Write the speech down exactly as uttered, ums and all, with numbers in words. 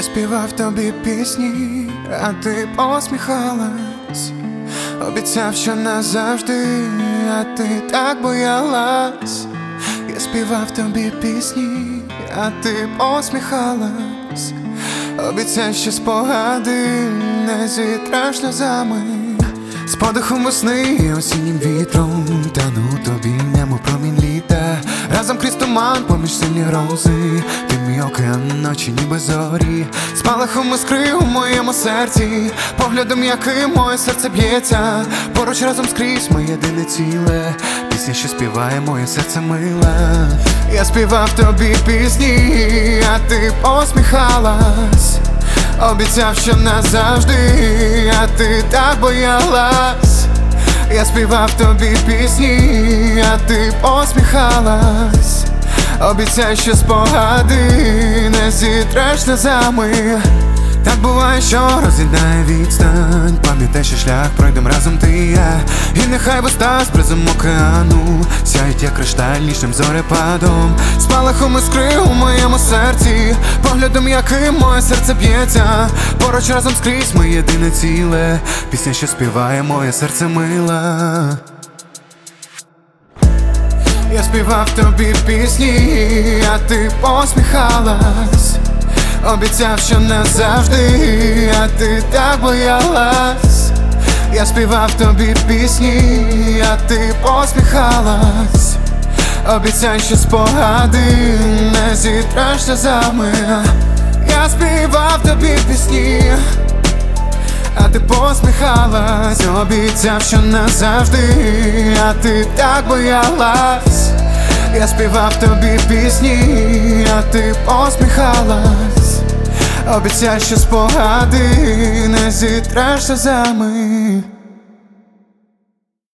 Я співав тобі пісні, а ти посміхалась. Обіцяв, що назавжди, а ти так боялась. Я співав тобі пісні, а ти посміхалась. Обіцяв, що спогади не зітреш сльозами. З подихом весни і осіннім вітром тану тобі в ньому промінь літа. Разом крізь туман поміж сильні грози, ти мій океан ночі ніби зорі. Спалахом іскри у моєму серці, поглядом яким моє серце б'ється. Поруч разом скрізь ми єдине ціле, пісня, що співає моє серце миле. Я співав тобі пісні, а ти посміхалась. Обіцяв, що назавжди, а ти так боялась. Я співав тобі пісні, а ти посміхалась. Обіцяй, що спогади не зітреш сльозами. Так буває, що роз'єднає відстань. Пам'ятай, що шлях пройдем разом ти і я. І нехай воста з бризом океану сяють, як кришталь нічним зорепадом. Спалахом іскри у моєму серці, поглядом яким моє серце б'ється. Поруч разом скрізь ми єдине ціле, пісня, що співає моє серце мила. Я співав тобі пісні, а ти посміхалась. Обіцяв, що назавжди, а ти так боялась. Я співав тобі пісні, а ти посміхалась. Обіцяй, що спогади не зітреш сльозами. Я співав тобі пісні, а ти посміхалась. Обіцяв, що назавжди, а ти так боялась. Я співав тобі пісні, а ти посміхалась. Обіцяй, що спогади не зітреш сльозами.